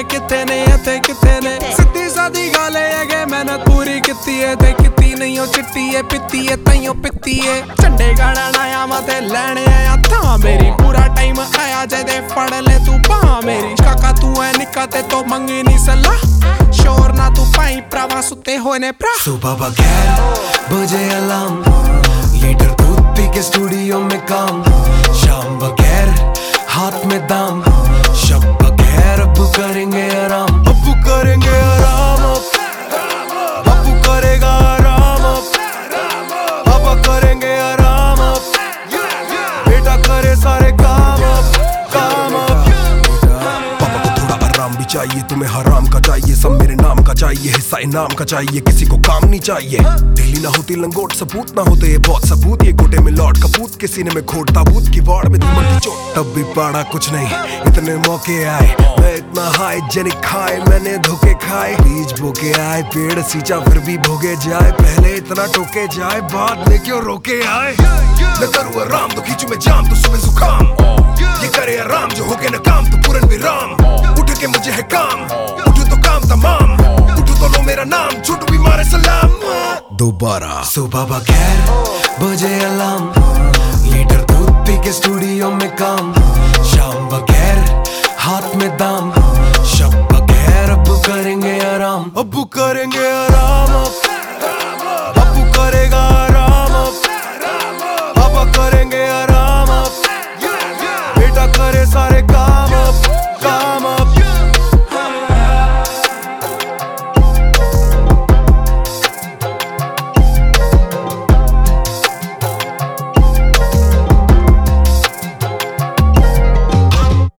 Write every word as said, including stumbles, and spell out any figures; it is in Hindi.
किथे ने इथे किथे ने सीधी सादी गल है कि मेहनत पूरी किती है ते किती नहीं ओ चिट्टी है पित्ती है ताइयों पित्ती है झंडे गाड़न आया मते लैने आया था मेरी पूरा टाइम आया जदे फड़ ले तू बाह मेरी काका तू है निक्का ते तो मंगी नहीं सलाह शोर ना तू पाई प्रावा सुते होए ने प्रा सुबह बगैर बजे अलार्म लीटर दूध पी के स्टूडियो में काम शाम बगैर हाथ में दाम शब बगैर अब करेंगे आराम अब करेंगे आराम अब अब करेगा आराम अब अब करेंगे आराम अब बेटा करे सारे काम अब काम अब पापा को थोड़ा आराम भी चाहिए तुम्हें हराम का चाहिए सब मेरे नाम का चाहिए हिस्सा इनाम का चाहिए किसी को काम नहीं चाहिए दिल्ली ना होती लंगोट सबूत ना होते ये बहुत सबूत ये गोटे में लौट कपूत के सीने में खोट ताबूत की वाड़ में दीमक की चोट तब भी पाड़ा कुछ नहीं इतने मौके आए मैं इतना हाई जेनिक खाए मैंने धोखे खाए बीज बोके आए पेड़ सींचा फिर भी भोगे जाए पहले इतना टोके जाए बाद में क्यों रोके आए मैं करूँ आराम तो खींचू मैं जाम तो सुबह जुकाम ये करे आराम जो हो गए ना काम तो पूरन विराम उठ के मुझे है काम उठो तो काम तमाम उठो तो लो मेरा नाम छूट भी मारे सलाम दोबारा सुबह बगैर बजे अलार्म लीटर दूध पी के स्टूडियो में काम शाम बगैर हाथ में दाम शब बगैर अब करेंगे आराम अब करेंगे आराम अब अब करेगा आराम अब अब करेंगे आराम अब बेटा करे सारे